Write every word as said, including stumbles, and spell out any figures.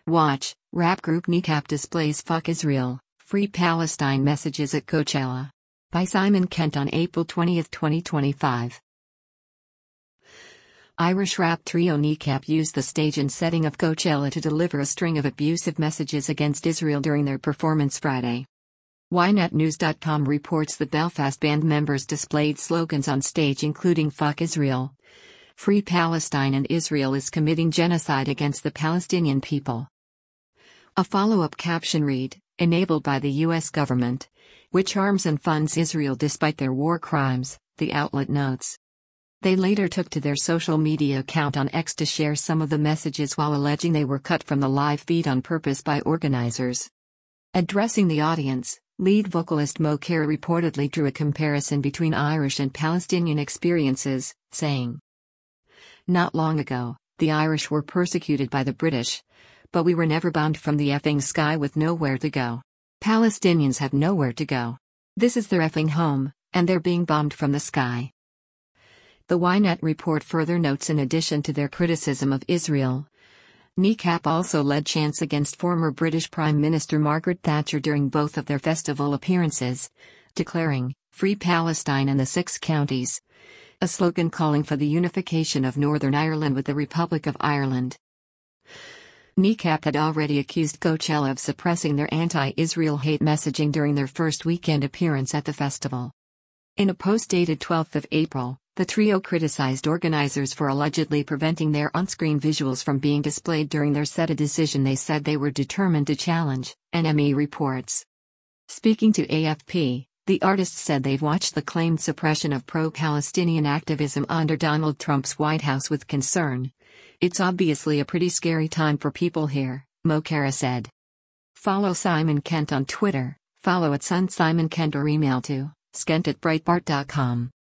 Watch, rap group Kneecap displays Fuck Israel, Free Palestine messages at Coachella. By Simon Kent on April twentieth, twenty twenty-five. Irish rap trio Kneecap used the stage and setting of Coachella to deliver a string of abusive messages against Israel during their performance Friday. Y net news dot com reports that Belfast band members displayed slogans on stage including Fuck Israel, Free Palestine and Israel is committing genocide against the Palestinian people. A follow-up caption read, enabled by the U S government, which arms and funds Israel despite their war crimes, the outlet notes. They later took to their social media account on X to share some of the messages while alleging they were cut from the live feed on purpose by organizers. Addressing the audience, lead vocalist Mo Care reportedly drew a comparison between Irish and Palestinian experiences, saying, "Not long ago, the Irish were persecuted by the British, but we were never bombed from the effing sky with nowhere to go. Palestinians have nowhere to go. This is their effing home, and they're being bombed from the sky." The Y net report further notes, in addition to their criticism of Israel, Kneecap also led chants against former British Prime Minister Margaret Thatcher during both of their festival appearances, declaring, "Free Palestine and the Six Counties," a slogan calling for the unification of Northern Ireland with the Republic of Ireland. Kneecap had already accused Coachella of suppressing their anti-Israel hate messaging during their first weekend appearance at the festival. In a post dated twelfth of April, the trio criticized organizers for allegedly preventing their on-screen visuals from being displayed during their set, a decision they said they were determined to challenge, N M E reports. Speaking to A F P, the artists said they've watched the claimed suppression of pro-Palestinian activism under Donald Trump's White House with concern. "It's obviously a pretty scary time for people here," Mo Cara said. Follow Simon Kent on Twitter, follow at Sun Simon Kent or email to skent at breitbart dot com.